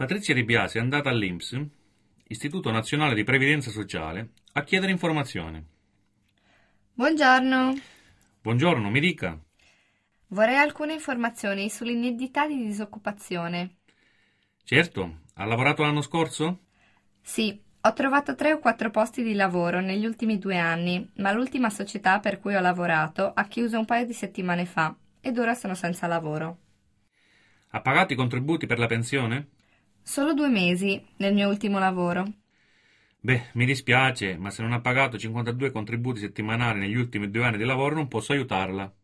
Patrizia Di Biasi è andata all'INPS, Istituto Nazionale di Previdenza Sociale, a chiedere informazioni. Buongiorno, Buongiorno, mi dica. vorrei alcune informazioni sull'indennità di disoccupazione. Certo, ha lavorato l'anno scorso? Sì, ho trovato 3 o 4 posti di lavoro negli ultimi 2 anni, ma l'ultima società per cui ho lavorato ha chiuso un paio di settimane fa ed ora sono senza lavoro. Ha pagato i contributi per la pensione? Solo 2 mesi nel mio ultimo lavoro. Beh, mi dispiace, ma se non ha pagato 52 contributi settimanali negli ultimi 2 anni di lavoro non posso aiutarla.